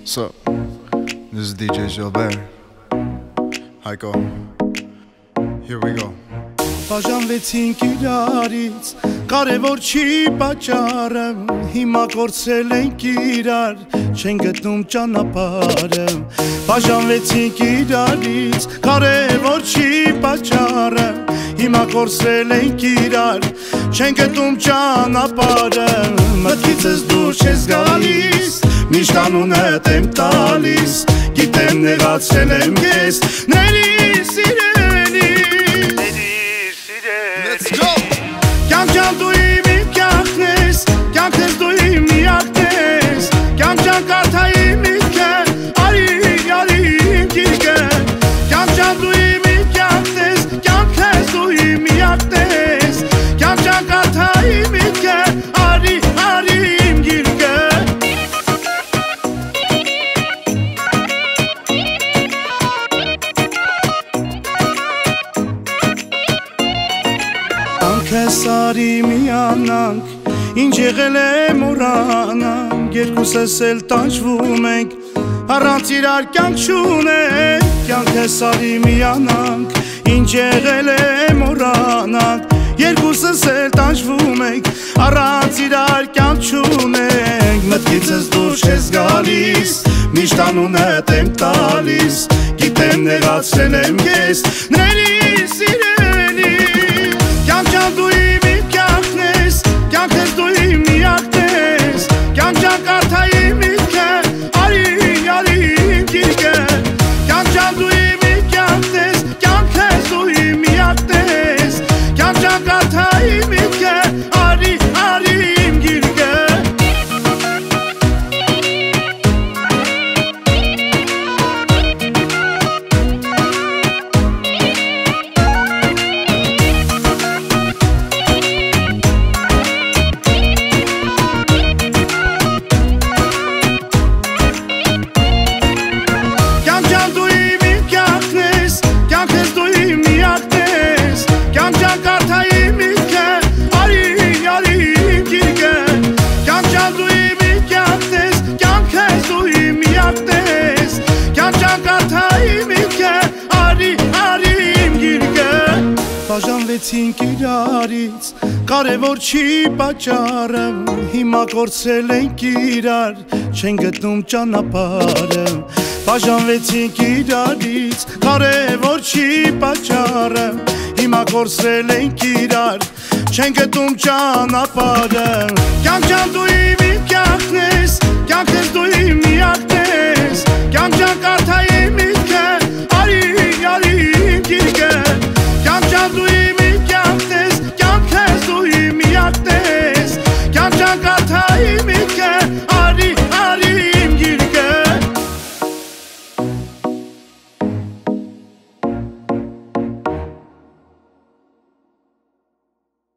Sup? This is DJ Gilbert. Heiko. Here we go. Բաժանվեցինք իրարից, կարևոր չի պատճառը, հիմա կորցրել ենք իրար, չենք գտնում ճանապարհը։ Բաժանվեցինք իրարից, կարևոր չի պատճառը, հիմա կորցրել ենք իրար, չենք գտնում ճանապարհը։ Մտքիցս դուրս չես գալիս, միշտ անունդ եմ տալիս, գիտեմ նեղացրել եմ ես, ների սիրելի։ Let's go! Կյանքան դու իմ կյանքն ես, կյանքս դու իմ միակն ես, կյանքան կարդայի միտքը, արի իմ գիրկը, կյանքան դու իմ կյանքն ես, կյանքս դու իմ միակն ես, կյանքան կարդայի միտքը, արի իմ գիրկը։ Կյանքս արի միանանք, ինչ եղել է մոռանանք, երկուսս էլ տանջվում ենք, առանց իրար կյանք չունենք, կյանքս արի միանանք, ինչ եղել է մոռանանք, երկուսս էլ տանջվում ենք, առանց իրար կյանք չունենք, մտքիցս դուրս չես գալիս, միշտ անունդ եմ տալիս, գիտեմ նեղացրել եմ ես, ների սիրելի։ Կյանքան դու իմ կյանքն ես, կյանքս դու իմ միակն ես, կյանքան կարդայի միտքը, արի իմ գիրկը, կյանքան դու իմ կյանքն ես, կյանքս դու իմ միակն ես, կյանքան կարդայի միտքը, արի իմ գիրկը։ Բաժանվեցինք իրարից, կարևոր չի պատճառը, հիմա կորցրել ենք իրար, չենք գտնում ճանապարհը։ Բաժանվեցինք իրարից, կարևոր չի պատճառը, հիմա կորցրել ենք իրար, չենք գտնում ճանապարհը։